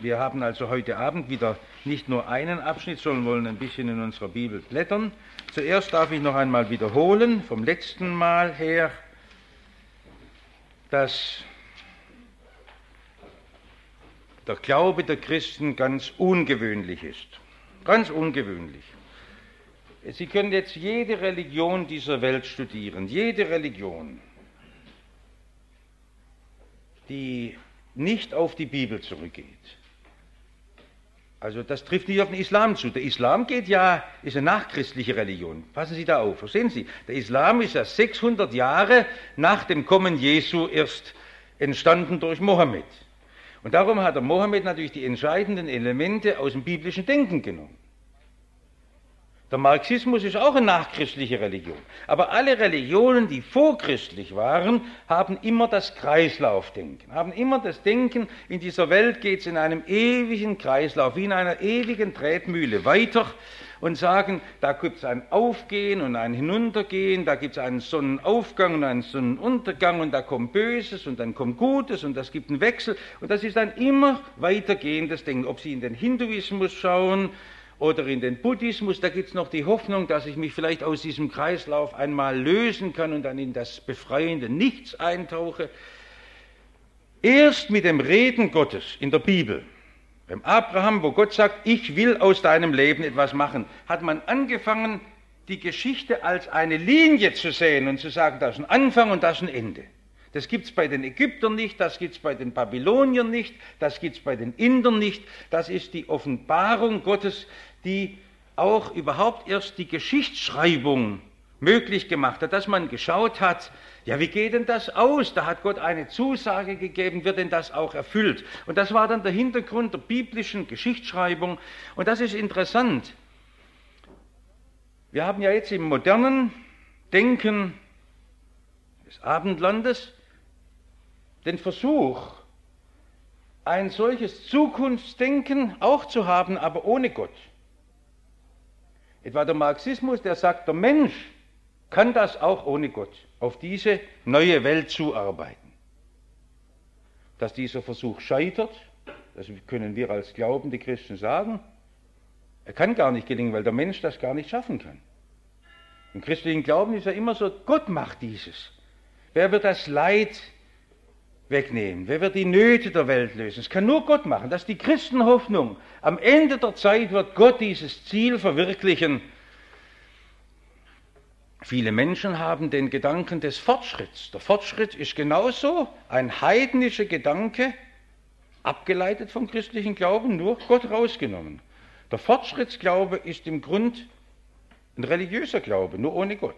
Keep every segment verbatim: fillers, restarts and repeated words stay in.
Wir haben also heute Abend wieder nicht nur einen Abschnitt, sondern wollen ein bisschen in unserer Bibel blättern. Zuerst darf ich noch einmal wiederholen, vom letzten Mal her, dass der Glaube der Christen ganz ungewöhnlich ist. Ganz ungewöhnlich. Sie können jetzt jede Religion dieser Welt studieren, jede Religion, die nicht auf die Bibel zurückgeht. Also das trifft nicht auf den Islam zu. Der Islam geht ja, ist eine nachchristliche Religion. Passen Sie da auf, verstehen Sie? Der Islam ist ja sechshundert Jahre nach dem Kommen Jesu erst entstanden durch Mohammed. Und darum hat der Mohammed natürlich die entscheidenden Elemente aus dem biblischen Denken genommen. Der Marxismus ist auch eine nachchristliche Religion. Aber alle Religionen, die vorchristlich waren, haben immer das Kreislaufdenken, haben immer das Denken, in dieser Welt geht es in einem ewigen Kreislauf, wie in einer ewigen Tretmühle weiter und sagen, da gibt es ein Aufgehen und ein Hinuntergehen, da gibt es einen Sonnenaufgang und einen Sonnenuntergang und da kommt Böses und dann kommt Gutes und das gibt einen Wechsel und das ist ein immer weitergehendes Denken. Ob Sie in den Hinduismus schauen, oder in den Buddhismus, da gibt es noch die Hoffnung, dass ich mich vielleicht aus diesem Kreislauf einmal lösen kann und dann in das befreiende Nichts eintauche. Erst mit dem Reden Gottes in der Bibel, beim Abraham, wo Gott sagt, ich will aus deinem Leben etwas machen, hat man angefangen, die Geschichte als eine Linie zu sehen und zu sagen, das ist ein Anfang und das ist ein Ende. Das gibt es bei den Ägyptern nicht, das gibt es bei den Babyloniern nicht, das gibt es bei den Indern nicht. Das ist die Offenbarung Gottes, die auch überhaupt erst die Geschichtsschreibung möglich gemacht hat, dass man geschaut hat, ja, wie geht denn das aus? Da hat Gott eine Zusage gegeben, wird denn das auch erfüllt? Und das war dann der Hintergrund der biblischen Geschichtsschreibung. Und das ist interessant. Wir haben ja jetzt im modernen Denken des Abendlandes den Versuch, ein solches Zukunftsdenken auch zu haben, aber ohne Gott. Etwa der Marxismus, der sagt, der Mensch kann das auch ohne Gott, auf diese neue Welt zuarbeiten. Dass dieser Versuch scheitert, das können wir als glaubende Christen sagen, er kann gar nicht gelingen, weil der Mensch das gar nicht schaffen kann. Im christlichen Glauben ist ja immer so, Gott macht dieses. Wer wird das Leid wegnehmen? Wer wird die Nöte der Welt lösen? Das kann nur Gott machen. Das ist die Christenhoffnung. Am Ende der Zeit wird Gott dieses Ziel verwirklichen. Viele Menschen haben den Gedanken des Fortschritts. Der Fortschritt ist genauso ein heidnischer Gedanke, abgeleitet vom christlichen Glauben, nur Gott rausgenommen. Der Fortschrittsglaube ist im Grund ein religiöser Glaube, nur ohne Gott.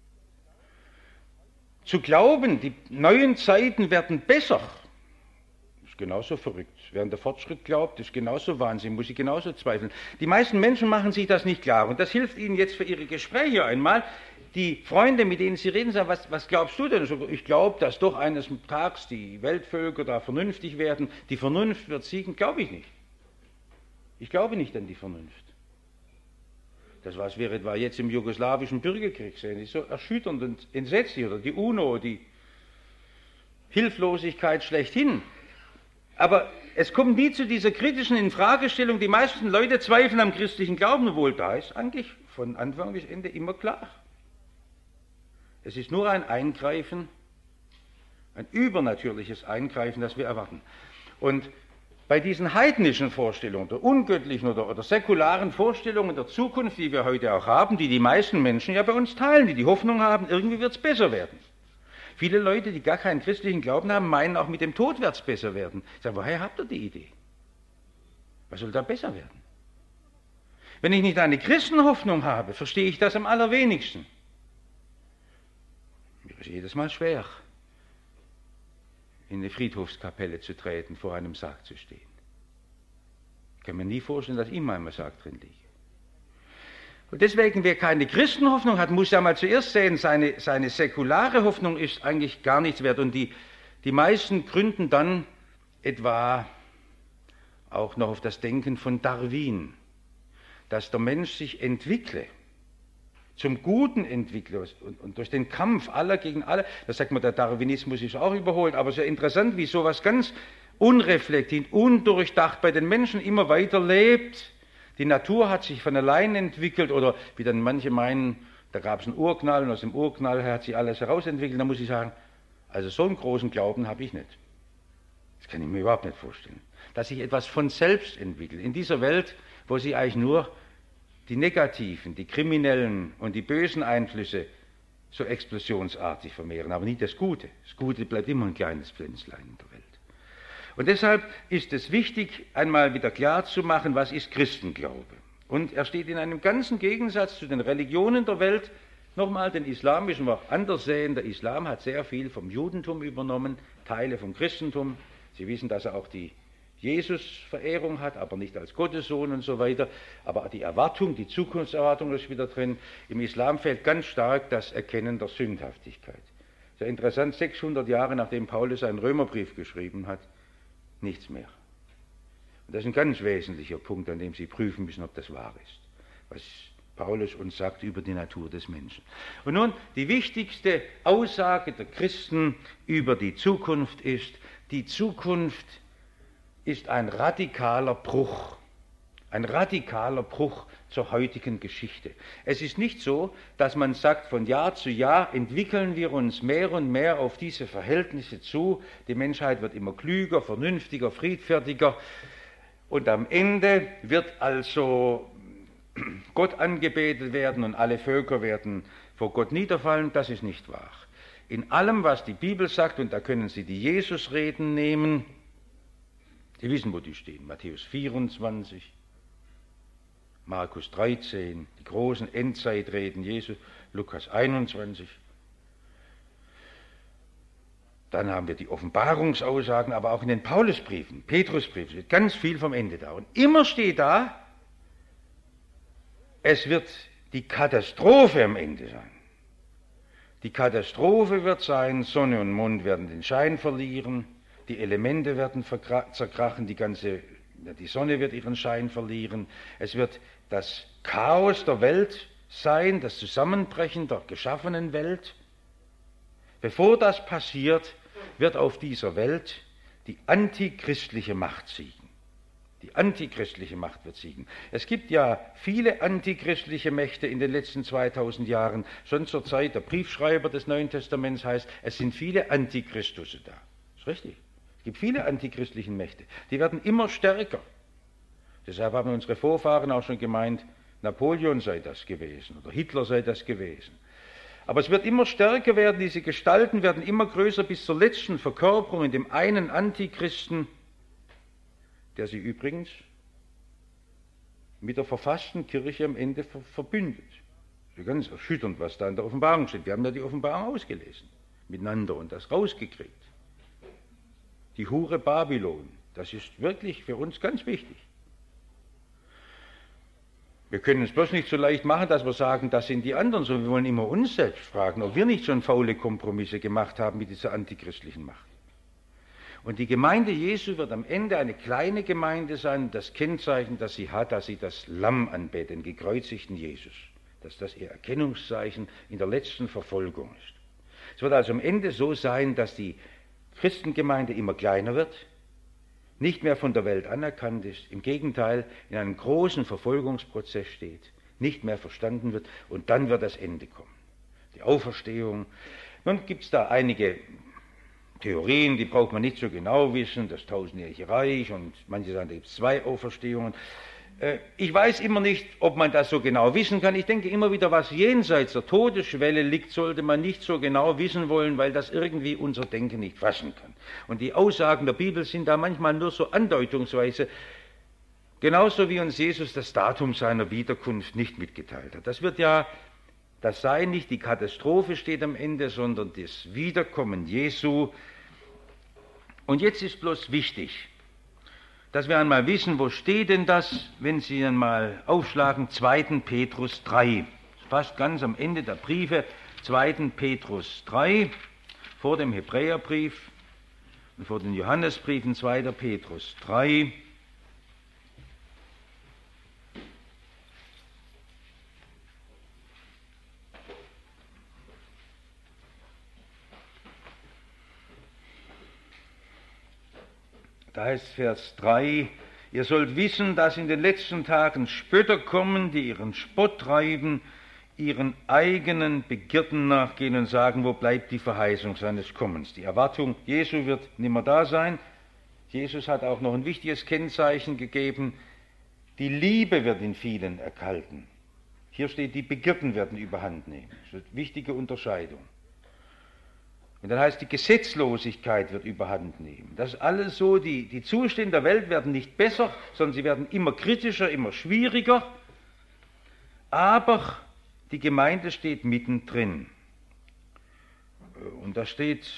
Zu glauben, die neuen Zeiten werden besser, ist genauso verrückt. Wer an den Fortschritt glaubt, ist genauso Wahnsinn, muss ich genauso zweifeln. Die meisten Menschen machen sich das nicht klar und das hilft ihnen jetzt für ihre Gespräche einmal. Die Freunde, mit denen sie reden, sagen, was, was glaubst du denn? Ich glaube, dass doch eines Tages die Weltvölker da vernünftig werden, die Vernunft wird siegen, glaube ich nicht. Ich glaube nicht an die Vernunft. Das was wir etwa jetzt im jugoslawischen Bürgerkrieg sehen, ist so erschütternd und entsetzlich, oder die UNO, die Hilflosigkeit schlechthin. Aber es kommt nie zu dieser kritischen Infragestellung. Die meisten Leute zweifeln am christlichen Glauben, obwohl da ist eigentlich von Anfang bis Ende immer klar. Es ist nur ein Eingreifen, ein übernatürliches Eingreifen, das wir erwarten. Und bei diesen heidnischen Vorstellungen, der ungöttlichen oder, oder säkularen Vorstellungen der Zukunft, die wir heute auch haben, die die meisten Menschen ja bei uns teilen, die die Hoffnung haben, irgendwie wird es besser werden. Viele Leute, die gar keinen christlichen Glauben haben, meinen auch mit dem Tod wird es besser werden. Ich sage, woher habt ihr die Idee? Was soll da besser werden? Wenn ich nicht eine Christenhoffnung habe, verstehe ich das am allerwenigsten. Mir ist jedes Mal schwer, in eine Friedhofskapelle zu treten, vor einem Sarg zu stehen. Ich kann mir nie vorstellen, dass immer ein Sarg drin liegt. Und deswegen, wer keine Christenhoffnung hat, muss ja mal zuerst sehen, seine, seine säkulare Hoffnung ist eigentlich gar nichts wert. Und die, die meisten gründen dann etwa auch noch auf das Denken von Darwin, dass der Mensch sich entwickle, zum Guten entwickle und, und durch den Kampf aller gegen alle. Da sagt man, der Darwinismus ist auch überholt, aber sehr interessant, wie sowas ganz unreflektiert, undurchdacht bei den Menschen immer weiter lebt. Die Natur hat sich von allein entwickelt oder wie dann manche meinen, da gab es einen Urknall und aus dem Urknall hat sich alles herausentwickelt. Da muss ich sagen, also so einen großen Glauben habe ich nicht. Das kann ich mir überhaupt nicht vorstellen. Dass sich etwas von selbst entwickelt. In dieser Welt, wo sich eigentlich nur die negativen, die kriminellen und die bösen Einflüsse so explosionsartig vermehren, aber nicht das Gute. Das Gute bleibt immer ein kleines Pflänzlein in der Welt. Und deshalb ist es wichtig, einmal wieder klar zu machen, was ist Christenglaube. Und er steht in einem ganzen Gegensatz zu den Religionen der Welt. Nochmal, den Islam müssen wir auch anders sehen. Der Islam hat sehr viel vom Judentum übernommen, Teile vom Christentum. Sie wissen, dass er auch die Jesus-Verehrung hat, aber nicht als Gottessohn und so weiter. Aber die Erwartung, die Zukunftserwartung ist wieder drin. Im Islam fehlt ganz stark das Erkennen der Sündhaftigkeit. Sehr interessant, sechshundert Jahre nachdem Paulus einen Römerbrief geschrieben hat, nichts mehr. Und das ist ein ganz wesentlicher Punkt, an dem Sie prüfen müssen, ob das wahr ist, was Paulus uns sagt über die Natur des Menschen. Und nun, die wichtigste Aussage der Christen über die Zukunft ist, die Zukunft ist ein radikaler Bruch, ein radikaler Bruch zur heutigen Geschichte. Es ist nicht so, dass man sagt, von Jahr zu Jahr entwickeln wir uns mehr und mehr auf diese Verhältnisse zu, die Menschheit wird immer klüger, vernünftiger, friedfertiger und am Ende wird also Gott angebetet werden und alle Völker werden vor Gott niederfallen. Das ist nicht wahr. In allem, was die Bibel sagt, und da können Sie die Jesus-Reden nehmen, Sie wissen, wo die stehen, Matthäus vierundzwanzig, Markus dreizehn, die großen Endzeitreden Jesu, Lukas einundzwanzig. Dann haben wir die Offenbarungsaussagen, aber auch in den Paulusbriefen, Petrusbriefen, steht ganz viel vom Ende da. Und immer steht da, es wird die Katastrophe am Ende sein. Die Katastrophe wird sein, Sonne und Mond werden den Schein verlieren, die Elemente werden zerkrachen, die ganze, die Sonne wird ihren Schein verlieren. Es wird das Chaos der Welt sein, das Zusammenbrechen der geschaffenen Welt. Bevor das passiert, wird auf dieser Welt die antichristliche Macht siegen. Die antichristliche Macht wird siegen. Es gibt ja viele antichristliche Mächte in den letzten zweitausend Jahren. Schon zur Zeit der Briefschreiber des Neuen Testaments heißt, es sind viele Antichristusse da. Das ist richtig. Es gibt viele antichristliche Mächte. Die werden immer stärker. Deshalb haben unsere Vorfahren auch schon gemeint, Napoleon sei das gewesen oder Hitler sei das gewesen. Aber es wird immer stärker werden, diese Gestalten werden immer größer bis zur letzten Verkörperung in dem einen Antichristen, der sie übrigens mit der verfassten Kirche am Ende ver- verbündet. Das ist ganz erschütternd, was da in der Offenbarung steht. Wir haben ja die Offenbarung ausgelesen, miteinander und das rausgekriegt. Die Hure Babylon, das ist wirklich für uns ganz wichtig. Wir können es bloß nicht so leicht machen, dass wir sagen, das sind die anderen, sondern wir wollen immer uns selbst fragen, ob wir nicht schon faule Kompromisse gemacht haben mit dieser antichristlichen Macht. Und die Gemeinde Jesu wird am Ende eine kleine Gemeinde sein, das Kennzeichen, das sie hat, dass sie das Lamm anbetet, den gekreuzigten Jesus. Dass das ihr Erkennungszeichen in der letzten Verfolgung ist. Es wird also am Ende so sein, dass die Christengemeinde immer kleiner wird, nicht mehr von der Welt anerkannt ist, im Gegenteil in einem großen Verfolgungsprozess steht, nicht mehr verstanden wird und dann wird das Ende kommen. Die Auferstehung. Nun gibt es da einige Theorien, die braucht man nicht so genau wissen, das tausendjährige Reich und manche sagen, da gibt es zwei Auferstehungen. Ich weiß immer nicht, ob man das so genau wissen kann. Ich denke immer wieder, was jenseits der Todesschwelle liegt, sollte man nicht so genau wissen wollen, weil das irgendwie unser Denken nicht fassen kann. Und die Aussagen der Bibel sind da manchmal nur so andeutungsweise, genauso wie uns Jesus das Datum seiner Wiederkunft nicht mitgeteilt hat. Das wird ja, das sei nicht die Katastrophe steht am Ende, sondern das Wiederkommen Jesu. Und jetzt ist bloß wichtig, dass wir einmal wissen, wo steht denn das, wenn Sie einmal aufschlagen, zweiten Petrus drei. Fast ganz am Ende der Briefe, zweiten Petrus drei, vor dem Hebräerbrief und vor den Johannesbriefen, zweiter Petrus drei. heißt Vers drei, ihr sollt wissen, dass in den letzten Tagen Spötter kommen, die ihren Spott treiben, ihren eigenen Begierden nachgehen und sagen, wo bleibt die Verheißung seines Kommens? Die Erwartung Jesu wird nimmer da sein. Jesus hat auch noch ein wichtiges Kennzeichen gegeben, die Liebe wird in vielen erkalten. Hier steht, die Begierden werden überhand nehmen. Das ist eine wichtige Unterscheidung. Und dann heißt, die Gesetzlosigkeit wird überhand nehmen. Das ist alles so, die, die Zustände der Welt werden nicht besser, sondern sie werden immer kritischer, immer schwieriger. Aber die Gemeinde steht mittendrin. Und da steht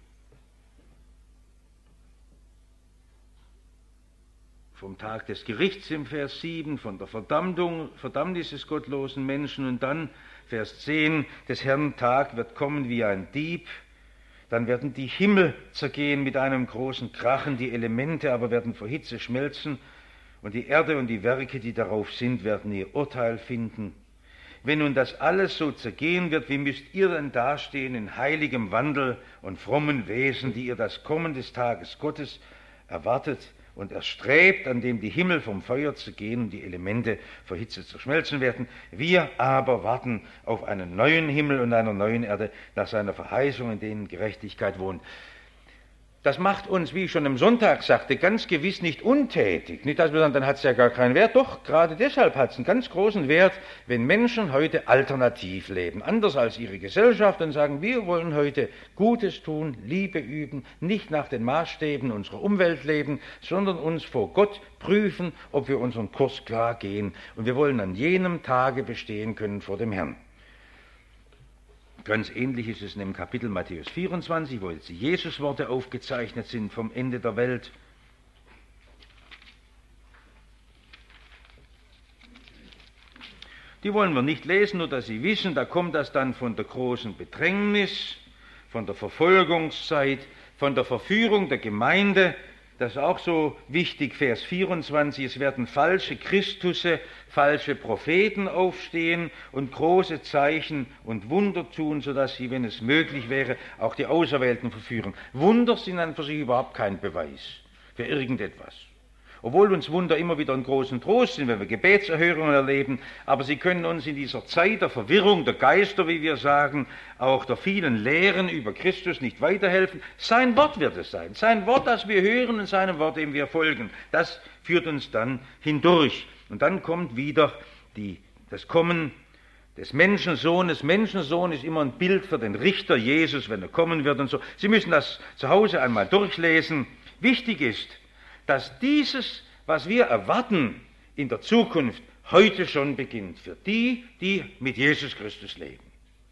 vom Tag des Gerichts im Vers sieben, von der Verdammung, Verdammnis des gottlosen Menschen und dann Vers zehn, des Herrn Tag wird kommen wie ein Dieb, dann werden die Himmel zergehen mit einem großen Krachen, die Elemente aber werden vor Hitze schmelzen und die Erde und die Werke, die darauf sind, werden ihr Urteil finden. Wenn nun das alles so zergehen wird, wie müsst ihr denn dastehen in heiligem Wandel und frommen Wesen, die ihr das Kommen des Tages Gottes erwartet und erstrebt, an dem die Himmel vom Feuer zergehen und die Elemente vor Hitze zerschmelzen werden. Wir aber warten auf einen neuen Himmel und einer neuen Erde, nach seiner Verheißung, in denen Gerechtigkeit wohnt. Das macht uns, wie ich schon am Sonntag sagte, ganz gewiss nicht untätig. Nicht, dass wir sagen, dann hat es ja gar keinen Wert. Doch, gerade deshalb hat es einen ganz großen Wert, wenn Menschen heute alternativ leben, anders als ihre Gesellschaft, und sagen, wir wollen heute Gutes tun, Liebe üben, nicht nach den Maßstäben unserer Umwelt leben, sondern uns vor Gott prüfen, ob wir unseren Kurs klar gehen. Und wir wollen an jenem Tage bestehen können vor dem Herrn. Ganz ähnlich ist es in dem Kapitel Matthäus vierundzwanzig, wo jetzt die Jesusworte aufgezeichnet sind vom Ende der Welt. Die wollen wir nicht lesen, nur dass Sie wissen, da kommt das dann von der großen Bedrängnis, von der Verfolgungszeit, von der Verführung der Gemeinde. Das ist auch so wichtig, Vers vierundzwanzig, es werden falsche Christusse, falsche Propheten aufstehen und große Zeichen und Wunder tun, sodass sie, wenn es möglich wäre, auch die Auserwählten verführen. Wunder sind an für sich überhaupt kein Beweis für irgendetwas. Obwohl uns Wunder immer wieder einen großen Trost sind, wenn wir Gebetserhörungen erleben, aber sie können uns in dieser Zeit der Verwirrung, der Geister, wie wir sagen, auch der vielen Lehren über Christus nicht weiterhelfen. Sein Wort wird es sein. Sein Wort, das wir hören und seinem Wort, dem wir folgen, das führt uns dann hindurch. Und dann kommt wieder die, das Kommen des Menschensohnes. Menschensohn ist immer ein Bild für den Richter Jesus, wenn er kommen wird und so. Sie müssen das zu Hause einmal durchlesen. Wichtig ist, dass dieses, was wir erwarten, in der Zukunft heute schon beginnt. Für die, die mit Jesus Christus leben.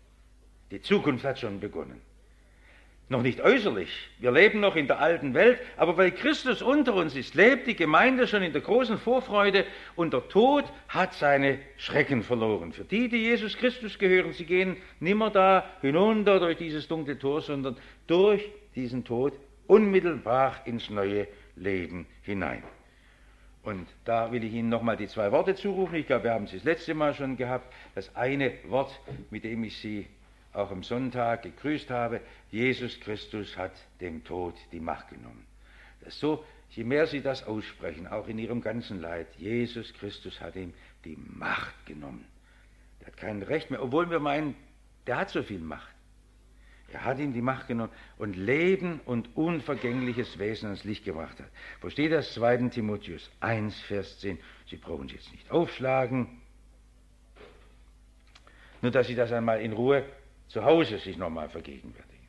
Die Zukunft hat schon begonnen. Noch nicht äußerlich. Wir leben noch in der alten Welt, aber weil Christus unter uns ist, lebt die Gemeinde schon in der großen Vorfreude und der Tod hat seine Schrecken verloren. Für die, die Jesus Christus gehören, sie gehen nimmer da hinunter durch dieses dunkle Tor, sondern durch diesen Tod unmittelbar ins neue Leben hinein. Und da will ich Ihnen nochmal die zwei Worte zurufen. Ich glaube, wir haben sie das letzte Mal schon gehabt. Das eine Wort, mit dem ich Sie auch am Sonntag gegrüßt habe: Jesus Christus hat dem Tod die Macht genommen. Das ist so, je mehr Sie das aussprechen, auch in Ihrem ganzen Leid, Jesus Christus hat ihm die Macht genommen. Der hat kein Recht mehr, obwohl wir meinen, der hat so viel Macht. Er hat ihm die Macht genommen und Leben und unvergängliches Wesen ans Licht gebracht hat. Wo steht das? zweiter Timotheus eins, Vers zehn. Sie brauchen es jetzt nicht aufschlagen. Nur, dass Sie das einmal in Ruhe zu Hause sich nochmal vergegenwärtigen.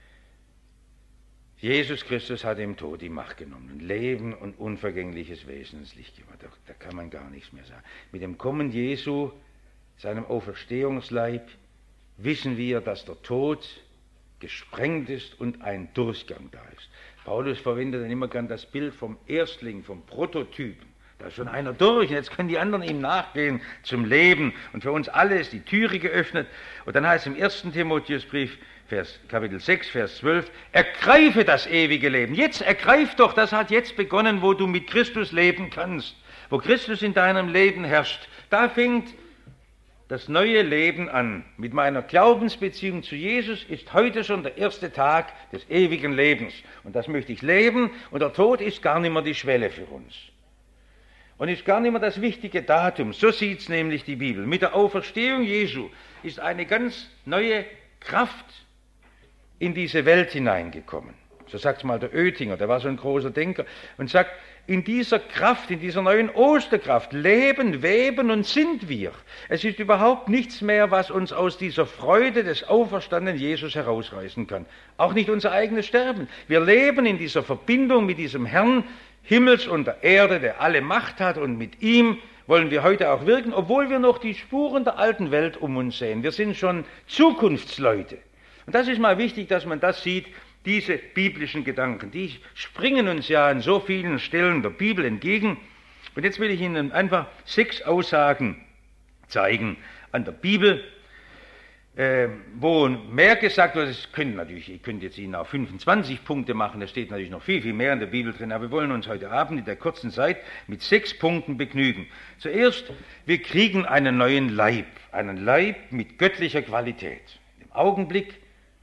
Jesus Christus hat dem Tod die Macht genommen. Leben und unvergängliches Wesen ins Licht gebracht. Da, da kann man gar nichts mehr sagen. Mit dem Kommen Jesu, seinem Auferstehungsleib, wissen wir, dass der Tod gesprengt ist und ein Durchgang da ist. Paulus verwendet dann immer gern das Bild vom Erstling, vom Prototypen. Da ist schon einer durch, und jetzt können die anderen ihm nachgehen zum Leben. Und für uns alle ist die Türe geöffnet. Und dann heißt es im ersten Timotheusbrief, Vers, Kapitel sechs, Vers zwölf, ergreife das ewige Leben. Jetzt ergreif doch, das hat jetzt begonnen, wo du mit Christus leben kannst. Wo Christus in deinem Leben herrscht. Da fängt das neue Leben an. Mit meiner Glaubensbeziehung zu Jesus ist heute schon der erste Tag des ewigen Lebens. Und das möchte ich leben. Und der Tod ist gar nicht mehr die Schwelle für uns. Und ist gar nicht mehr das wichtige Datum. So sieht es nämlich die Bibel. Mit der Auferstehung Jesu ist eine ganz neue Kraft in diese Welt hineingekommen. So sagt es mal der Oettinger, der war so ein großer Denker, und sagt, in dieser Kraft, in dieser neuen Osterkraft leben, weben und sind wir. Es ist überhaupt nichts mehr, was uns aus dieser Freude des auferstandenen Jesus herausreißen kann. Auch nicht unser eigenes Sterben. Wir leben in dieser Verbindung mit diesem Herrn Himmels und der Erde, der alle Macht hat, und mit ihm wollen wir heute auch wirken, obwohl wir noch die Spuren der alten Welt um uns sehen. Wir sind schon Zukunftsleute. Und das ist mal wichtig, dass man das sieht. Diese biblischen Gedanken, die springen uns ja an so vielen Stellen der Bibel entgegen. Und jetzt will ich Ihnen einfach sechs Aussagen zeigen an der Bibel, äh, wo mehr gesagt wird. Es können natürlich, ich könnte jetzt Ihnen auch fünfundzwanzig Punkte machen, da steht natürlich noch viel, viel mehr in der Bibel drin, aber wir wollen uns heute Abend in der kurzen Zeit mit sechs Punkten begnügen. Zuerst, wir kriegen einen neuen Leib, einen Leib mit göttlicher Qualität. Im Augenblick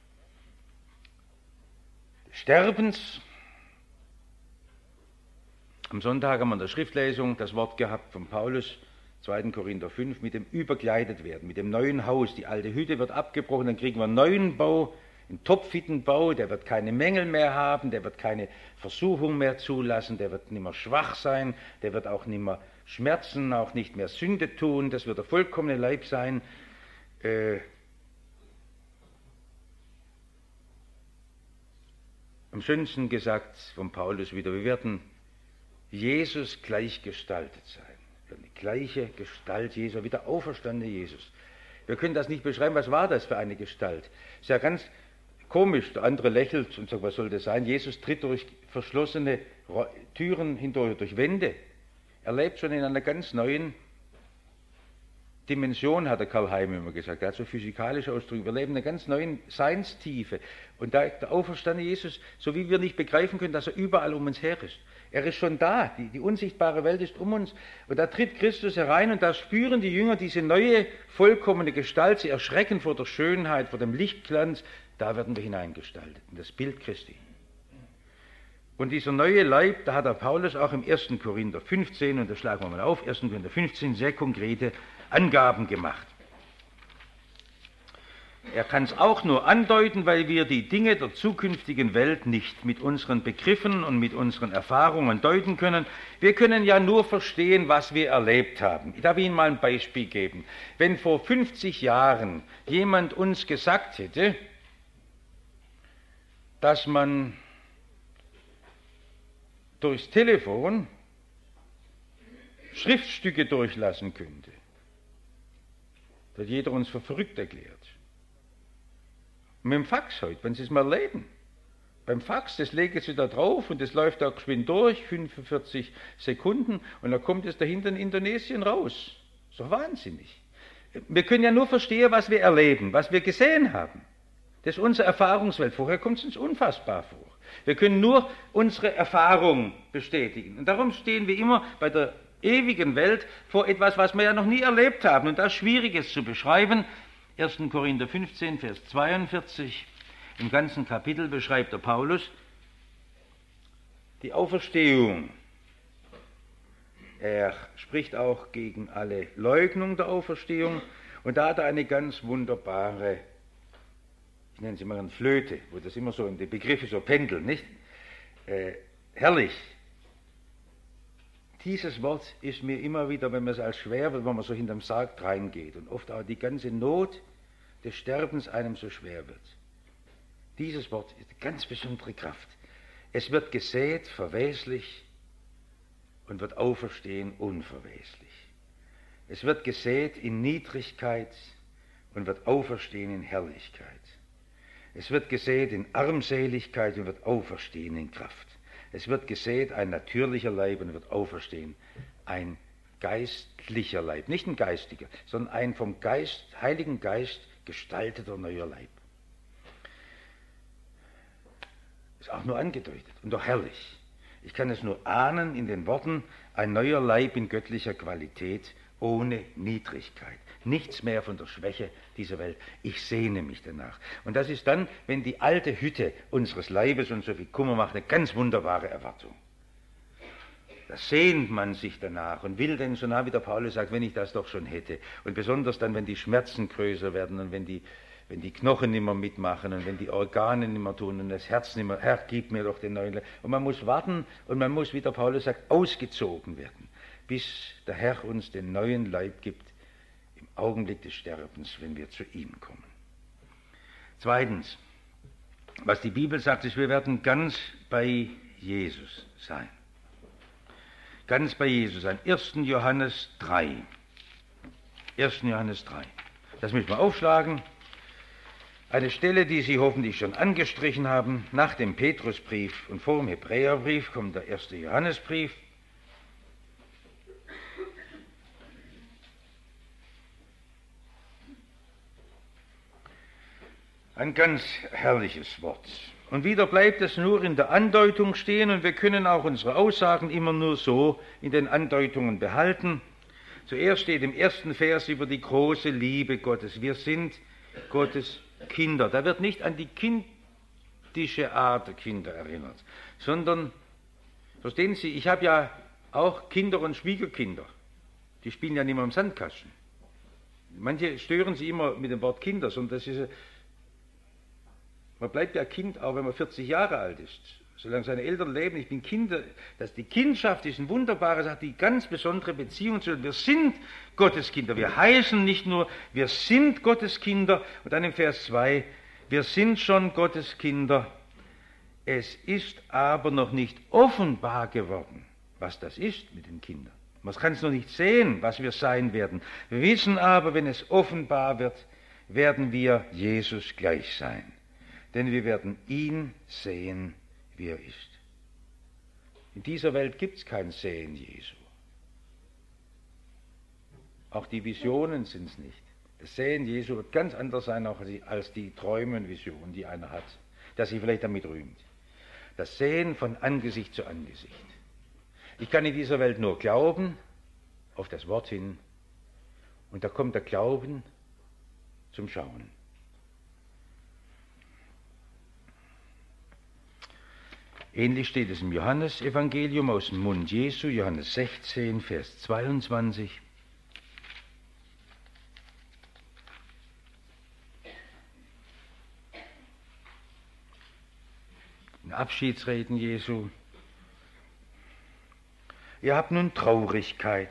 Sterbens. Am Sonntag haben wir in der Schriftlesung das Wort gehabt von Paulus, zweiter Korinther fünf, mit dem überkleidet werden, mit dem neuen Haus. Die alte Hütte wird abgebrochen, dann kriegen wir einen neuen Bau, einen topfitten Bau, der wird keine Mängel mehr haben, der wird keine Versuchung mehr zulassen, der wird nicht mehr schwach sein, der wird auch nicht mehr schmerzen, auch nicht mehr Sünde tun, das wird der vollkommene Leib sein. Äh, Am schönsten gesagt von Paulus wieder, wir werden Jesus gleichgestaltet sein. Wir werden die gleiche Gestalt Jesu, wie der auferstandene Jesus. Wir können das nicht beschreiben, was war das für eine Gestalt? Ist ja ganz komisch, der andere lächelt und sagt, was soll das sein? Jesus tritt durch verschlossene Türen hindurch, durch Wände. Er lebt schon in einer ganz neuen Dimension, hat der Karl Heim immer gesagt. Er hat so physikalische Ausdrücke. Wir leben in einer ganz neuen Seinstiefe. Und da der auferstandene Jesus, so wie wir nicht begreifen können, dass er überall um uns her ist. Er ist schon da. Die, die unsichtbare Welt ist um uns. Und da tritt Christus herein und da spüren die Jünger diese neue, vollkommene Gestalt. Sie erschrecken vor der Schönheit, vor dem Lichtglanz. Da werden wir hineingestaltet, in das Bild Christi. Und dieser neue Leib, da hat der Paulus auch im ersten Korinther fünfzehn, und das schlagen wir mal auf, ersten Korinther fünfzehn, sehr konkrete Angaben gemacht. Er kann es auch nur andeuten, weil wir die Dinge der zukünftigen Welt nicht mit unseren Begriffen und mit unseren Erfahrungen deuten können. Wir können ja nur verstehen, was wir erlebt haben. Ich darf Ihnen mal ein Beispiel geben. Wenn vor fünfzig Jahren jemand uns gesagt hätte, dass man durchs Telefon Schriftstücke durchlassen könnte, das hat jeder uns für verrückt erklärt. Und mit dem Fax heute, wenn Sie es mal erleben, beim Fax, das legen Sie da drauf und das läuft da geschwind durch, fünfundvierzig Sekunden, und dann kommt es dahinter in Indonesien raus. Das ist doch wahnsinnig. Wir können ja nur verstehen, was wir erleben, was wir gesehen haben. Das ist unsere Erfahrungswelt. Vorher kommt es uns unfassbar vor. Wir können nur unsere Erfahrung bestätigen. Und darum stehen wir immer bei der ewigen Welt vor etwas, was wir ja noch nie erlebt haben. Und das Schwieriges zu beschreiben. ersten Korinther fünfzehn, Vers zweiundvierzig. Im ganzen Kapitel beschreibt der Paulus die Auferstehung. Er spricht auch gegen alle Leugnung der Auferstehung. Und da hat er eine ganz wunderbare, ich nenne sie mal eine Flöte, wo das immer so in die Begriffe so pendeln, nicht? Äh, herrlich. Dieses Wort ist mir immer wieder, wenn man es als schwer wird, wenn man so hinterm Sarg reingeht und oft auch die ganze Not des Sterbens einem so schwer wird. Dieses Wort ist eine ganz besondere Kraft. Es wird gesät verweslich und wird auferstehen unverweslich. Es wird gesät in Niedrigkeit und wird auferstehen in Herrlichkeit. Es wird gesät in Armseligkeit und wird auferstehen in Kraft. Es wird gesät ein natürlicher Leib und wird auferstehen ein geistlicher Leib. Nicht ein geistiger, sondern ein vom Geist, Heiligen Geist gestalteter neuer Leib. Ist auch nur angedeutet und doch herrlich. Ich kann es nur ahnen in den Worten, ein neuer Leib in göttlicher Qualität ohne Niedrigkeit. Nichts mehr von der Schwäche dieser Welt. Ich sehne mich danach. Und das ist dann, wenn die alte Hütte unseres Leibes uns so viel Kummer macht, eine ganz wunderbare Erwartung. Da sehnt man sich danach und will denn, so nah wie der Paulus sagt, wenn ich das doch schon hätte. Und besonders dann, wenn die Schmerzen größer werden und wenn die, wenn die Knochen nicht mehr mitmachen und wenn die Organe nicht mehr tun und das Herz nicht mehr, Herr, gib mir doch den neuen Leib. Und man muss warten und man muss, wie der Paulus sagt, ausgezogen werden, bis der Herr uns den neuen Leib gibt im Augenblick des Sterbens, wenn wir zu ihm kommen. Zweitens, was die Bibel sagt, ist, wir werden ganz bei Jesus sein. Ganz bei Jesus sein. erster Johannes drei. erster Johannes drei. Das müssen wir aufschlagen. Eine Stelle, die Sie hoffentlich schon angestrichen haben. Nach dem Petrusbrief und vor dem Hebräerbrief kommt der erste Johannesbrief. Ein ganz herrliches Wort. Und wieder bleibt es nur in der Andeutung stehen und wir können auch unsere Aussagen immer nur so in den Andeutungen behalten. Zuerst steht im ersten Vers über die große Liebe Gottes. Wir sind Gottes Kinder. Da wird nicht an die kindische Art der Kinder erinnert, sondern, verstehen Sie, ich habe ja auch Kinder und Schwiegerkinder. Die spielen ja nicht mehr im Sandkasten. Manche stören sie immer mit dem Wort Kinder, sondern das ist... Man bleibt ja Kind, auch wenn man vierzig Jahre alt ist. Solange seine Eltern leben, ich bin Kinder. Dass die Kindschaft ist ein wunderbares, hat die ganz besondere Beziehung zu uns. Wir sind Gottes Kinder. Wir heißen nicht nur, wir sind Gottes Kinder. Und dann im Vers zwei, wir sind schon Gottes Kinder. Es ist aber noch nicht offenbar geworden, was das ist mit den Kindern. Man kann es noch nicht sehen, was wir sein werden. Wir wissen aber, wenn es offenbar wird, werden wir Jesus gleich sein. Denn wir werden ihn sehen, wie er ist. In dieser Welt gibt es kein Sehen Jesu. Auch die Visionen sind es nicht. Das Sehen Jesu wird ganz anders sein auch als die Träume und Visionen, die einer hat, dass sich vielleicht damit rühmt. Das Sehen von Angesicht zu Angesicht. Ich kann in dieser Welt nur glauben, auf das Wort hin, und da kommt der Glauben zum Schauen. Ähnlich steht es im Johannesevangelium aus dem Mund Jesu, Johannes sechzehn, Vers zweiundzwanzig. In Abschiedsreden Jesu. Ihr habt nun Traurigkeit,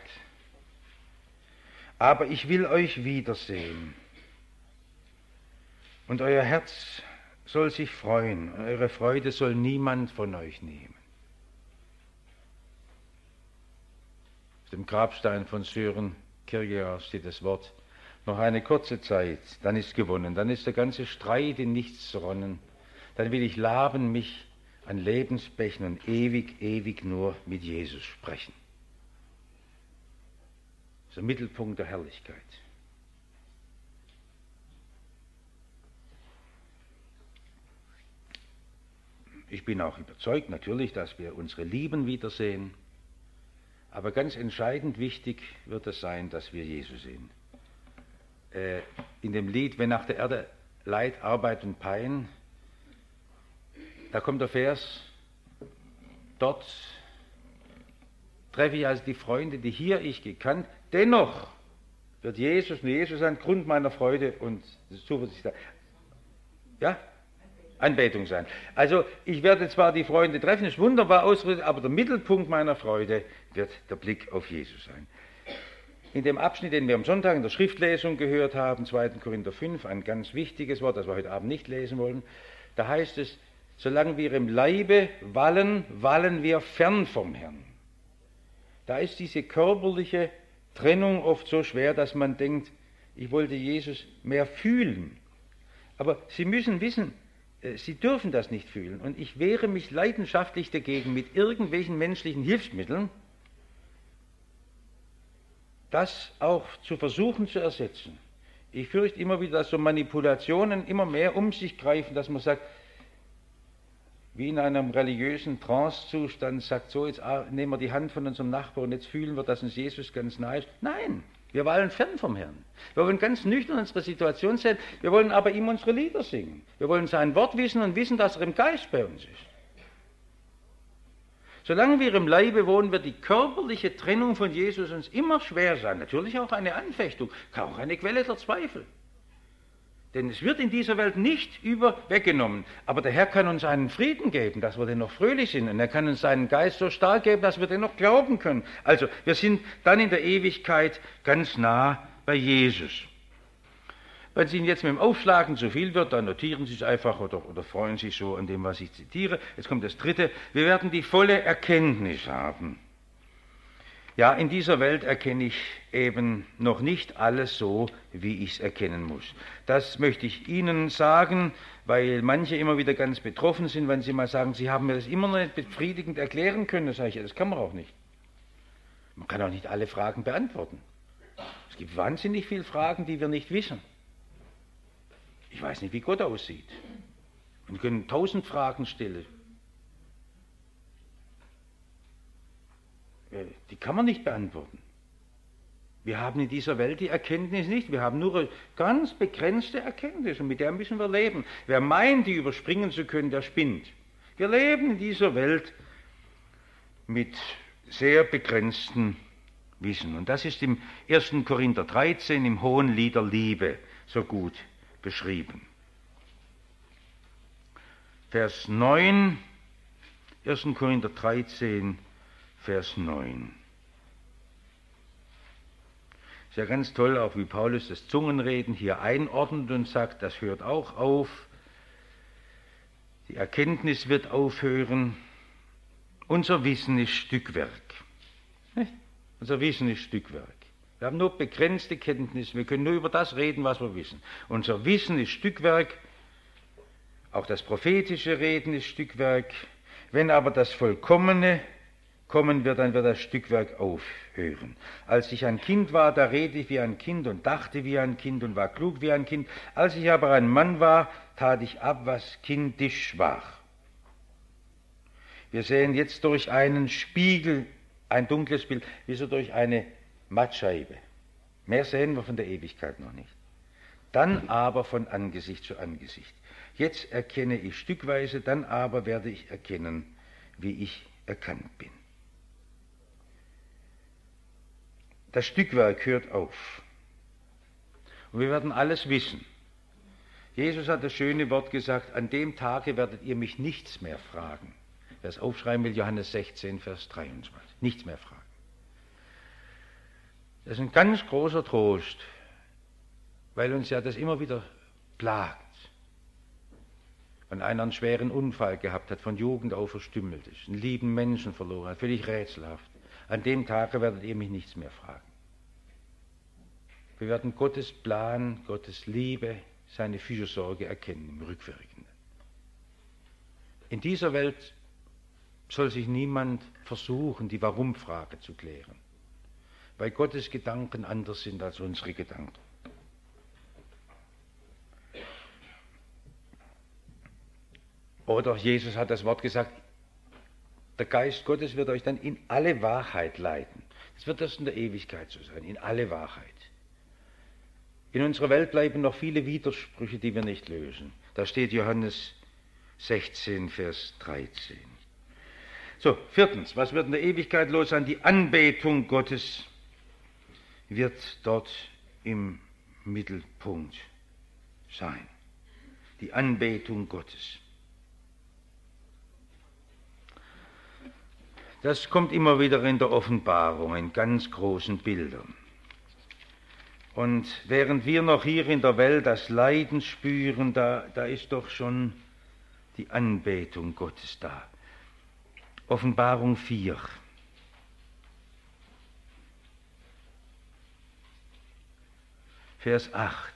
aber ich will euch wiedersehen. Und euer Herz soll sich freuen, und eure Freude soll niemand von euch nehmen. Auf dem Grabstein von Sören Kierkegaard steht das Wort, noch eine kurze Zeit, dann ist gewonnen, dann ist der ganze Streit in nichts zerronnen, dann will ich laben mich an Lebensbächen und ewig, ewig nur mit Jesus sprechen. Das ist der Mittelpunkt der Herrlichkeit. Ich bin auch überzeugt natürlich, dass wir unsere Lieben wiedersehen, aber ganz entscheidend wichtig wird es sein, dass wir Jesus sehen. Äh, in dem Lied, wenn nach der Erde Leid, Arbeit und Pein, da kommt der Vers, dort treffe ich also die Freunde, die hier ich gekannt, dennoch wird Jesus, nur Jesus sein Grund meiner Freude und Zuversicht sein. Ja? Anbetung sein. Also ich werde zwar die Freunde treffen, ist wunderbar ausgedrückt, aber der Mittelpunkt meiner Freude wird der Blick auf Jesus sein. In dem Abschnitt, den wir am Sonntag in der Schriftlesung gehört haben, zweiter Korinther fünf, ein ganz wichtiges Wort, das wir heute Abend nicht lesen wollen, da heißt es, solange wir im Leibe wallen, wallen wir fern vom Herrn. Da ist diese körperliche Trennung oft so schwer, dass man denkt, ich wollte Jesus mehr fühlen. Aber Sie müssen wissen, Sie dürfen das nicht fühlen. Und ich wehre mich leidenschaftlich dagegen, mit irgendwelchen menschlichen Hilfsmitteln das auch zu versuchen zu ersetzen. Ich fürchte immer wieder, dass so Manipulationen immer mehr um sich greifen, dass man sagt, wie in einem religiösen Trancezustand sagt, so jetzt nehmen wir die Hand von unserem Nachbarn und jetzt fühlen wir, dass uns Jesus ganz nahe ist. Nein, Wir wollen fern vom Herrn. Wir wollen ganz nüchtern unsere Situation sehen. Wir wollen aber ihm unsere Lieder singen. Wir wollen sein Wort wissen und wissen, dass er im Geist bei uns ist. Solange wir im Leibe wohnen, wird die körperliche Trennung von Jesus uns immer schwer sein. Natürlich auch eine Anfechtung, auch eine Quelle der Zweifel. Denn es wird in dieser Welt nicht über weggenommen. Aber der Herr kann uns einen Frieden geben, dass wir den noch fröhlich sind. Und er kann uns seinen Geist so stark geben, dass wir den noch glauben können. Also wir sind dann in der Ewigkeit ganz nah bei Jesus. Wenn es Ihnen jetzt mit dem Aufschlagen zu viel wird, dann notieren Sie es einfach oder, oder freuen sich so an dem, was ich zitiere. Jetzt kommt das Dritte. Wir werden die volle Erkenntnis haben. Ja, in dieser Welt erkenne ich eben noch nicht alles so, wie ich es erkennen muss. Das möchte ich Ihnen sagen, weil manche immer wieder ganz betroffen sind, wenn sie mal sagen, Sie haben mir das immer noch nicht befriedigend erklären können. Das sage ich, ja, das kann man auch nicht. Man kann auch nicht alle Fragen beantworten. Es gibt wahnsinnig viele Fragen, die wir nicht wissen. Ich weiß nicht, wie Gott aussieht. Wir können tausend Fragen stellen. Die kann man nicht beantworten. Wir haben in dieser Welt die Erkenntnis nicht. Wir haben nur eine ganz begrenzte Erkenntnis und mit der müssen wir leben. Wer meint, die überspringen zu können, der spinnt. Wir leben in dieser Welt mit sehr begrenztem Wissen. Und das ist im ersten Korinther dreizehn, im Hohenlied der Liebe, so gut beschrieben. Vers neun, ersten Korinther dreizehn, Vers neun. Ist ja ganz toll, auch wie Paulus das Zungenreden hier einordnet und sagt, das hört auch auf. Die Erkenntnis wird aufhören. Unser Wissen ist Stückwerk. Nicht? Unser Wissen ist Stückwerk. Wir haben nur begrenzte Kenntnis, wir können nur über das reden, was wir wissen. Unser Wissen ist Stückwerk, auch das prophetische Reden ist Stückwerk. Wenn aber das Vollkommene kommen wird, dann wird das Stückwerk aufhören. Als ich ein Kind war, da redete ich wie ein Kind und dachte wie ein Kind und war klug wie ein Kind. Als ich aber ein Mann war, tat ich ab, was kindisch war. Wir sehen jetzt durch einen Spiegel, ein dunkles Bild, wie so durch eine Mattscheibe. Mehr sehen wir von der Ewigkeit noch nicht. Dann aber von Angesicht zu Angesicht. Jetzt erkenne ich stückweise, dann aber werde ich erkennen, wie ich erkannt bin. Das Stückwerk hört auf. Und wir werden alles wissen. Jesus hat das schöne Wort gesagt, an dem Tage werdet ihr mich nichts mehr fragen. Wer es aufschreiben will, Johannes sechzehn, Vers dreiundzwanzig. Nichts mehr fragen. Das ist ein ganz großer Trost, weil uns ja das immer wieder plagt. Wenn einer einen schweren Unfall gehabt hat, von Jugend auf verstümmelt ist, einen lieben Menschen verloren hat, völlig rätselhaft. An dem Tage werdet ihr mich nichts mehr fragen. Wir werden Gottes Plan, Gottes Liebe, seine Fürsorge erkennen im Rückwirkenden. In dieser Welt soll sich niemand versuchen, die Warum-Frage zu klären, weil Gottes Gedanken anders sind als unsere Gedanken. Oder Jesus hat das Wort gesagt, der Geist Gottes wird euch dann in alle Wahrheit leiten. Das wird das in der Ewigkeit so sein, in alle Wahrheit. In unserer Welt bleiben noch viele Widersprüche, die wir nicht lösen. Da steht Johannes sechzehn, Vers dreizehn. So, viertens, was wird in der Ewigkeit los sein? Die Anbetung Gottes wird dort im Mittelpunkt sein. Die Anbetung Gottes. Das kommt immer wieder in der Offenbarung, in ganz großen Bildern. Und während wir noch hier in der Welt das Leiden spüren, da, da ist doch schon die Anbetung Gottes da. Offenbarung vier. Vers acht.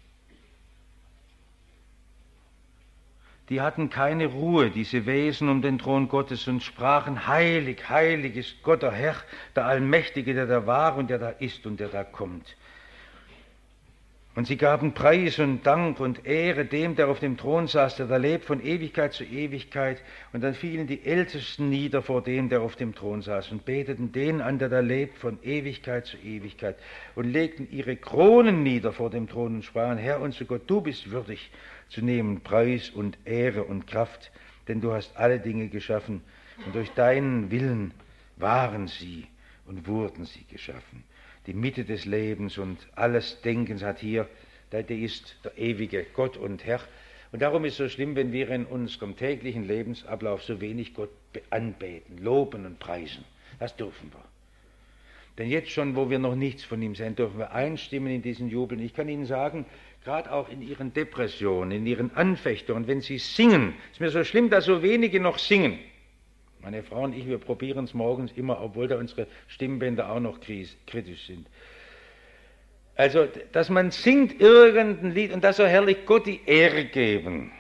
Die hatten keine Ruhe, diese Wesen um den Thron Gottes, und sprachen, heilig, heilig ist Gott, der Herr, der Allmächtige, der da war und der da ist und der da kommt. Und sie gaben Preis und Dank und Ehre dem, der auf dem Thron saß, der da lebt von Ewigkeit zu Ewigkeit. Und dann fielen die Ältesten nieder vor dem, der auf dem Thron saß, und beteten den an, der da lebt von Ewigkeit zu Ewigkeit, und legten ihre Kronen nieder vor dem Thron und sprachen: Herr unser Gott, du bist würdig zu nehmen Preis und Ehre und Kraft, denn du hast alle Dinge geschaffen, und durch deinen Willen waren sie und wurden sie geschaffen. Die Mitte des Lebens und alles Denkens hat hier der Deist, der ewige Gott und Herr. Und darum ist es so schlimm, wenn wir in unserem täglichen Lebensablauf so wenig Gott anbeten, loben und preisen. Das dürfen wir. Denn jetzt schon, wo wir noch nichts von ihm sehen, dürfen wir einstimmen in diesen Jubel. Ich kann Ihnen sagen, gerade auch in Ihren Depressionen, in Ihren Anfechtungen, wenn Sie singen, ist mir so schlimm, dass so wenige noch singen. Meine Frau und ich, wir probieren es morgens immer, obwohl da unsere Stimmbänder auch noch kritisch sind. Also, dass man singt irgendein Lied und das so herrlich Gott die Ehre geben.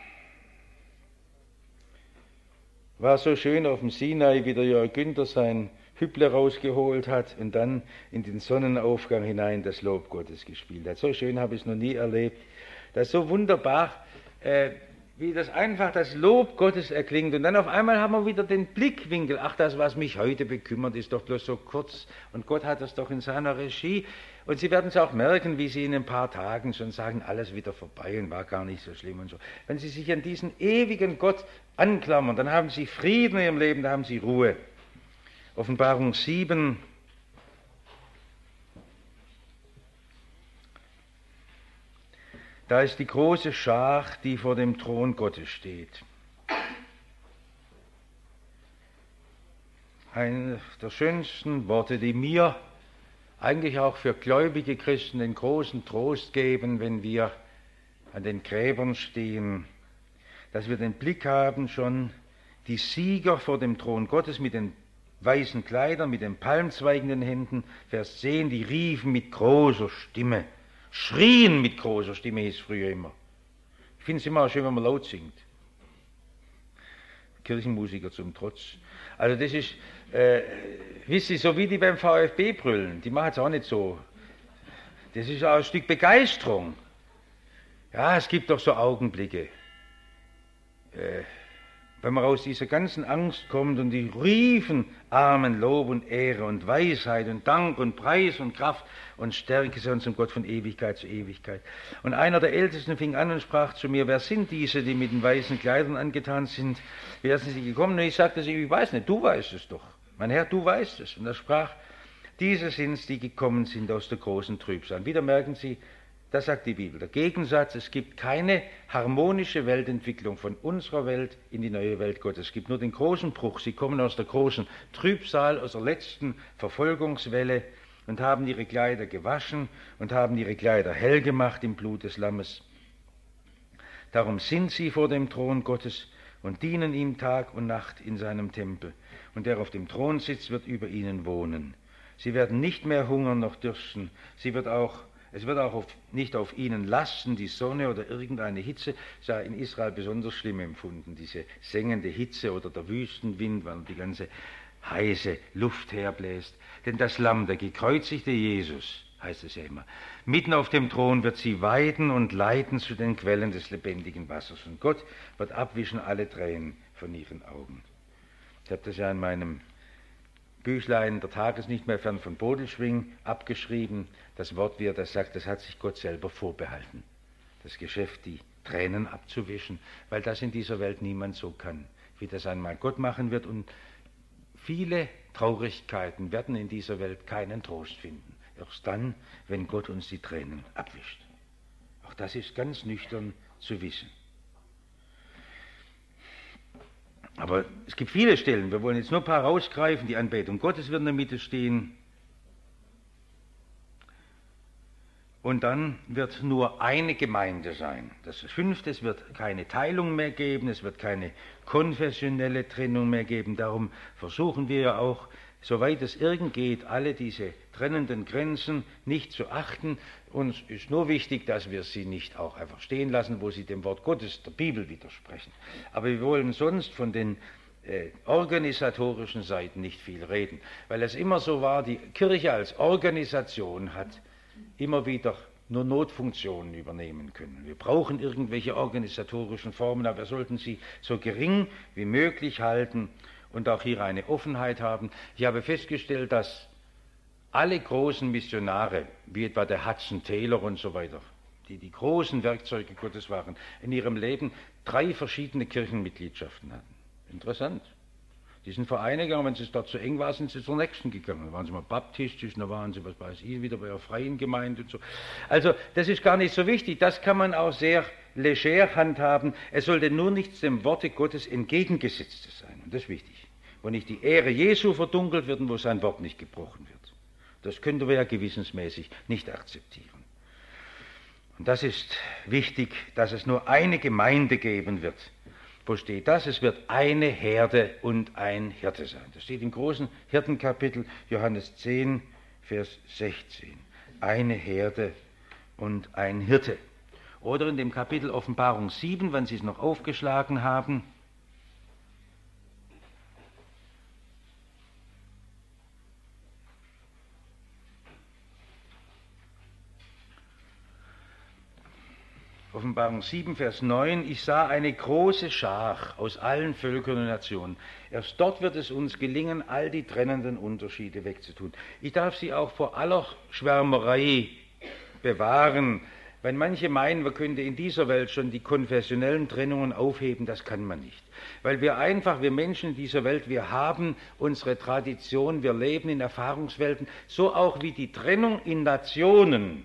War so schön auf dem Sinai, wie der Jörg Günther sein Hüble rausgeholt hat und dann in den Sonnenaufgang hinein das Lob Gottes gespielt hat. So schön habe ich es noch nie erlebt. Das ist so wunderbar, äh, wie das einfach das Lob Gottes erklingt. Und dann auf einmal haben wir wieder den Blickwinkel. Ach, das, was mich heute bekümmert, ist doch bloß so kurz. Und Gott hat das doch in seiner Regie. Und Sie werden es auch merken, wie Sie in ein paar Tagen schon sagen, alles wieder vorbei und war gar nicht so schlimm und so. Wenn Sie sich an diesen ewigen Gott anklammern, dann haben Sie Frieden in Ihrem Leben, da haben Sie Ruhe. Offenbarung sieben. Da ist die große Schar, die vor dem Thron Gottes steht. Eine der schönsten Worte, die mir eigentlich auch für gläubige Christen den großen Trost geben, wenn wir an den Gräbern stehen, dass wir den Blick haben schon, die Sieger vor dem Thron Gottes mit den weißen Kleidern, mit den Palmzweigen in den Händen, Vers zehn, die riefen mit großer Stimme. Schrien mit großer Stimme, hieß früher immer. Ich finde es immer schön, wenn man laut singt. Kirchenmusiker zum Trotz. Also das ist, äh, wisst ihr, so wie die beim VfB brüllen, die machen es auch nicht so. Das ist auch ein Stück Begeisterung. Ja, es gibt doch so Augenblicke, äh, wenn man aus dieser ganzen Angst kommt und die riefen Amen, Lob und Ehre und Weisheit und Dank und Preis und Kraft und Stärke sei unserem Gott von Ewigkeit zu Ewigkeit. Und einer der Ältesten fing an und sprach zu mir: Wer sind diese, die mit den weißen Kleidern angetan sind? Wer sind sie gekommen? Und ich sagte, ich weiß nicht, du weißt es doch. Mein Herr, du weißt es. Und er sprach: Diese sind es, die gekommen sind aus der großen Trübsal. Wieder merken Sie, das sagt die Bibel. Der Gegensatz, es gibt keine harmonische Weltentwicklung von unserer Welt in die neue Welt Gottes. Es gibt nur den großen Bruch. Sie kommen aus der großen Trübsal, aus der letzten Verfolgungswelle und haben ihre Kleider gewaschen und haben ihre Kleider hell gemacht im Blut des Lammes. Darum sind sie vor dem Thron Gottes und dienen ihm Tag und Nacht in seinem Tempel. Und der auf dem Thron sitzt, wird über ihnen wohnen. Sie werden nicht mehr hungern noch dürsten. Sie wird auch Es wird auch auf, nicht auf ihnen lasten, die Sonne oder irgendeine Hitze. Das ist ja in Israel besonders schlimm empfunden, diese sengende Hitze oder der Wüstenwind, weil die ganze heiße Luft herbläst. Denn das Lamm, der gekreuzigte Jesus, heißt es ja immer, mitten auf dem Thron wird sie weiden und leiten zu den Quellen des lebendigen Wassers. Und Gott wird abwischen alle Tränen von ihren Augen. Ich habe das ja in meinem Büchlein Der Tag ist nicht mehr fern von Bodelschwing abgeschrieben. Das Wort, wie er das sagt, das hat sich Gott selber vorbehalten. Das Geschäft, die Tränen abzuwischen, weil das in dieser Welt niemand so kann, wie das einmal Gott machen wird. Und viele Traurigkeiten werden in dieser Welt keinen Trost finden. Erst dann, wenn Gott uns die Tränen abwischt. Auch das ist ganz nüchtern zu wissen. Aber es gibt viele Stellen, wir wollen jetzt nur ein paar rausgreifen. Die Anbetung Gottes wird in der Mitte stehen. Und dann wird nur eine Gemeinde sein. Das fünfte, es wird keine Teilung mehr geben, es wird keine konfessionelle Trennung mehr geben. Darum versuchen wir ja auch, soweit es irgend geht, alle diese trennenden Grenzen nicht zu achten. Uns ist nur wichtig, dass wir sie nicht auch einfach stehen lassen, wo sie dem Wort Gottes, der Bibel, widersprechen. Aber wir wollen sonst von den äh, organisatorischen Seiten nicht viel reden, weil es immer so war, die Kirche als Organisation hat immer wieder nur Notfunktionen übernehmen können. Wir brauchen irgendwelche organisatorischen Formen, aber wir sollten sie so gering wie möglich halten und auch hier eine Offenheit haben. Ich habe festgestellt, dass alle großen Missionare, wie etwa der Hudson Taylor und so weiter, die die großen Werkzeuge Gottes waren, in ihrem Leben drei verschiedene Kirchenmitgliedschaften hatten. Interessant. Die sind Vereine gegangen, wenn es dort zu eng war, sind sie zur nächsten gegangen. Da waren sie mal baptistisch, da waren sie, was weiß ich, wieder bei der Freien Gemeinde und so. Also das ist gar nicht so wichtig, das kann man auch sehr leger handhaben. Es sollte nur nichts dem Worte Gottes entgegengesetztes sein. Und das ist wichtig. Wo nicht die Ehre Jesu verdunkelt wird und wo sein Wort nicht gebrochen wird. Das können wir ja gewissensmäßig nicht akzeptieren. Und das ist wichtig, dass es nur eine Gemeinde geben wird. Wo steht das? Es wird eine Herde und ein Hirte sein. Das steht im großen Hirtenkapitel Johannes zehn, Vers sechzehn. Eine Herde und ein Hirte. Oder in dem Kapitel Offenbarung sieben, wenn Sie es noch aufgeschlagen haben. Offenbarung sieben, Vers neun, ich sah eine große Schar aus allen Völkern und Nationen. Erst dort wird es uns gelingen, all die trennenden Unterschiede wegzutun. Ich darf Sie auch vor aller Schwärmerei bewahren. Wenn manche meinen, wir könnten in dieser Welt schon die konfessionellen Trennungen aufheben, das kann man nicht. Weil wir einfach, wir Menschen in dieser Welt, wir haben unsere Tradition, wir leben in Erfahrungswelten, so auch wie die Trennung in Nationen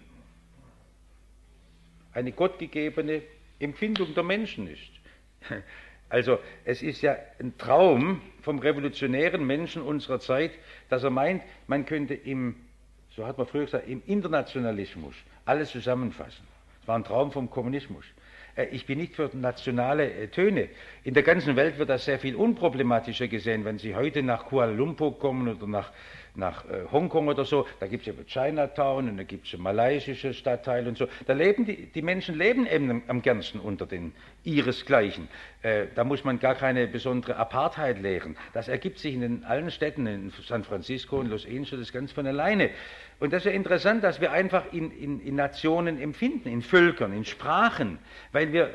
eine gottgegebene Empfindung der Menschen ist. Also es ist ja ein Traum vom revolutionären Menschen unserer Zeit, dass er meint, man könnte im, so hat man früher gesagt, im Internationalismus alles zusammenfassen. Das war ein Traum vom Kommunismus. Ich bin nicht für nationale Töne. In der ganzen Welt wird das sehr viel unproblematischer gesehen. Wenn Sie heute nach Kuala Lumpur kommen oder nach, nach äh, Hongkong oder so, da gibt es ja Chinatown und da gibt es malaysische Stadtteile und so. Da leben die, die Menschen leben eben am, am gernsten unter den ihresgleichen. Äh, da muss man gar keine besondere Apartheid lehren. Das ergibt sich in den, allen Städten, in San Francisco und Los Angeles ganz von alleine. Und das ist ja interessant, dass wir einfach in, in, in Nationen empfinden, in Völkern, in Sprachen, weil wir,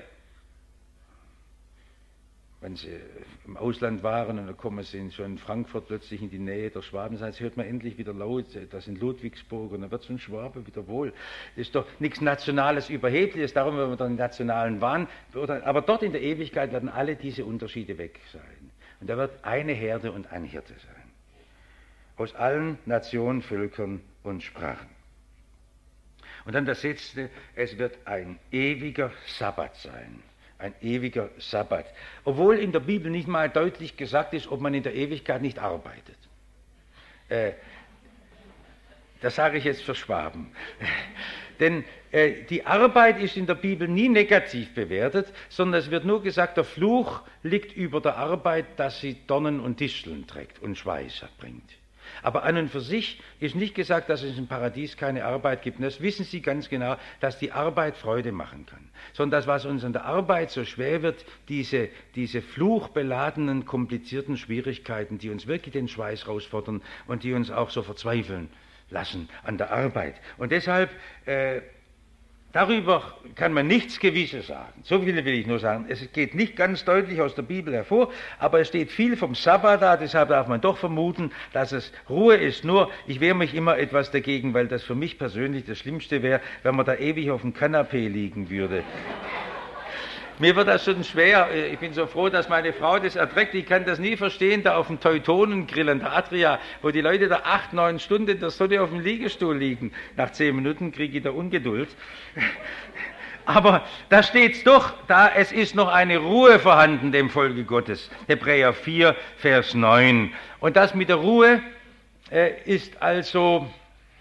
wenn Sie im Ausland waren und dann kommen Sie schon in Frankfurt plötzlich in die Nähe der Schwaben, das hört man endlich wieder laut, das in Ludwigsburg und dann wird so ein Schwabe wieder wohl. Das ist doch nichts Nationales, Überhebliches, darum werden wir dann den nationalen Wahn, aber dort in der Ewigkeit werden alle diese Unterschiede weg sein. Und da wird eine Herde und ein Hirte sein. Aus allen Nationen, Völkern und Sprachen. Und dann das Letzte, es wird ein ewiger Sabbat sein. Ein ewiger Sabbat. Obwohl in der Bibel nicht mal deutlich gesagt ist, ob man in der Ewigkeit nicht arbeitet. Äh, das sage ich jetzt für Schwaben. Denn äh, die Arbeit ist in der Bibel nie negativ bewertet, sondern es wird nur gesagt, der Fluch liegt über der Arbeit, dass sie Dornen und Disteln trägt und Schweiß bringt. Aber an und für sich ist nicht gesagt, dass es im Paradies keine Arbeit gibt. Und das wissen Sie ganz genau, dass die Arbeit Freude machen kann. Sondern das, was uns an der Arbeit so schwer wird, diese, diese fluchbeladenen, komplizierten Schwierigkeiten, die uns wirklich den Schweiß rausfordern und die uns auch so verzweifeln lassen an der Arbeit. Und deshalb, äh, darüber kann man nichts Gewisses sagen. So viel will ich nur sagen. Es geht nicht ganz deutlich aus der Bibel hervor, aber es steht viel vom Sabbat da, deshalb darf man doch vermuten, dass es Ruhe ist. Nur, ich wehre mich immer etwas dagegen, weil das für mich persönlich das Schlimmste wäre, wenn man da ewig auf dem Kanapee liegen würde. Mir wird das schon schwer. Ich bin so froh, dass meine Frau das erträgt. Ich kann das nie verstehen, da auf dem Teutonengrill an der Adria, wo die Leute da acht, neun Stunden in der Sonne auf dem Liegestuhl liegen. Nach zehn Minuten kriege ich da Ungeduld. Aber da steht's doch, da es ist noch eine Ruhe vorhanden dem Volke Gottes. Hebräer vier, Vers neun. Und das mit der Ruhe äh, ist also,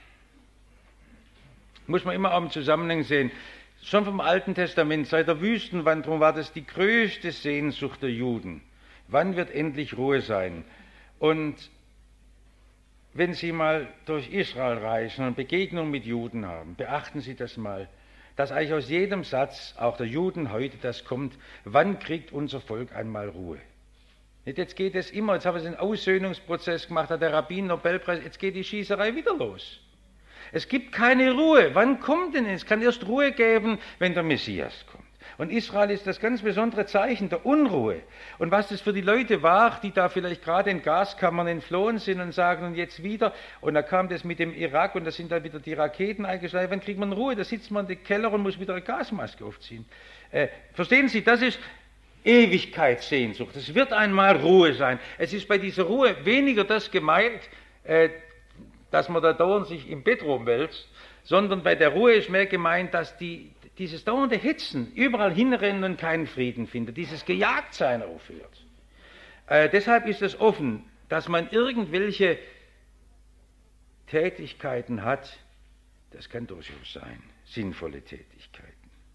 muss man immer auch im Zusammenhang sehen. Schon vom Alten Testament, seit der Wüstenwanderung war das die größte Sehnsucht der Juden. Wann wird endlich Ruhe sein? Und wenn Sie mal durch Israel reisen und Begegnungen mit Juden haben, beachten Sie das mal, dass eigentlich aus jedem Satz, auch der Juden heute, das kommt, wann kriegt unser Volk einmal Ruhe? Nicht, jetzt geht es immer, jetzt haben Sie einen Aussöhnungsprozess gemacht, hat der Rabbin Nobelpreis, jetzt geht die Schießerei wieder los. Es gibt keine Ruhe. Wann kommt denn? Es kann erst Ruhe geben, wenn der Messias kommt. Und Israel ist das ganz besondere Zeichen der Unruhe. Und was das für die Leute war, die da vielleicht gerade in Gaskammern entflohen sind und sagen, und jetzt wieder, und da kam das mit dem Irak und da sind dann wieder die Raketen eingeschlagen, wann kriegt man Ruhe? Da sitzt man in den Keller und muss wieder eine Gasmaske aufziehen. Äh, verstehen Sie, das ist Ewigkeitssehnsucht. Es wird einmal Ruhe sein. Es ist bei dieser Ruhe weniger das gemeint, äh, dass man da dauernd sich im Bett rumwälzt, sondern bei der Ruhe ist mehr gemeint, dass die dieses dauernde Hitzen, überall hinrennen und keinen Frieden findet, dieses Gejagtsein aufhört. Äh, deshalb ist es offen, dass man irgendwelche Tätigkeiten hat, das kann durchaus sein, sinnvolle Tätigkeiten.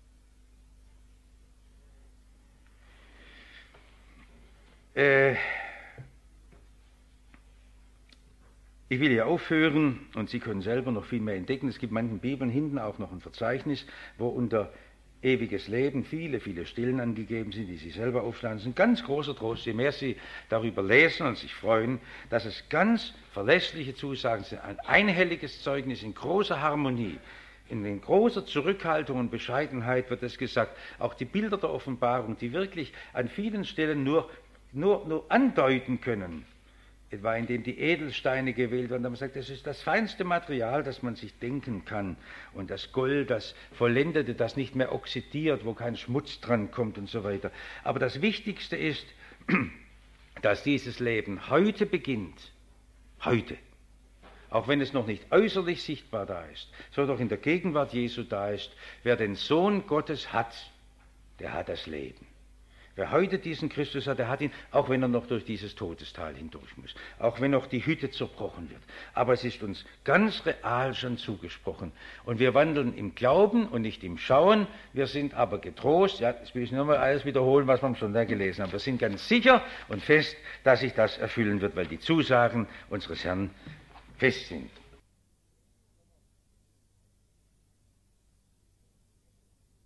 Äh, Ich will hier aufhören und Sie können selber noch viel mehr entdecken. Es gibt in manchen Bibeln hinten auch noch ein Verzeichnis, wo unter ewiges Leben viele, viele Stellen angegeben sind, die Sie selber aufschlagen. Das ist ein ganz großer Trost, je mehr Sie darüber lesen und sich freuen, dass es ganz verlässliche Zusagen sind, ein einhelliges Zeugnis in großer Harmonie. In großer Zurückhaltung und Bescheidenheit wird es gesagt. Auch die Bilder der Offenbarung, die wirklich an vielen Stellen nur, nur, nur andeuten können, etwa indem die Edelsteine gewählt werden, man sagt, das ist das feinste Material, das man sich denken kann. Und das Gold, das Vollendete, das nicht mehr oxidiert, wo kein Schmutz dran kommt und so weiter. Aber das Wichtigste ist, dass dieses Leben heute beginnt. Heute. Auch wenn es noch nicht äußerlich sichtbar da ist, so doch in der Gegenwart Jesu da ist. Wer den Sohn Gottes hat, der hat das Leben. Wer heute diesen Christus hat, der hat ihn, auch wenn er noch durch dieses Todestal hindurch muss, auch wenn noch die Hütte zerbrochen wird. Aber es ist uns ganz real schon zugesprochen. Und wir wandeln im Glauben und nicht im Schauen. Wir sind aber getrost, ja, jetzt will ich nur mal alles wiederholen, was wir am Sonntag gelesen haben. Wir sind ganz sicher und fest, dass sich das erfüllen wird, weil die Zusagen unseres Herrn fest sind.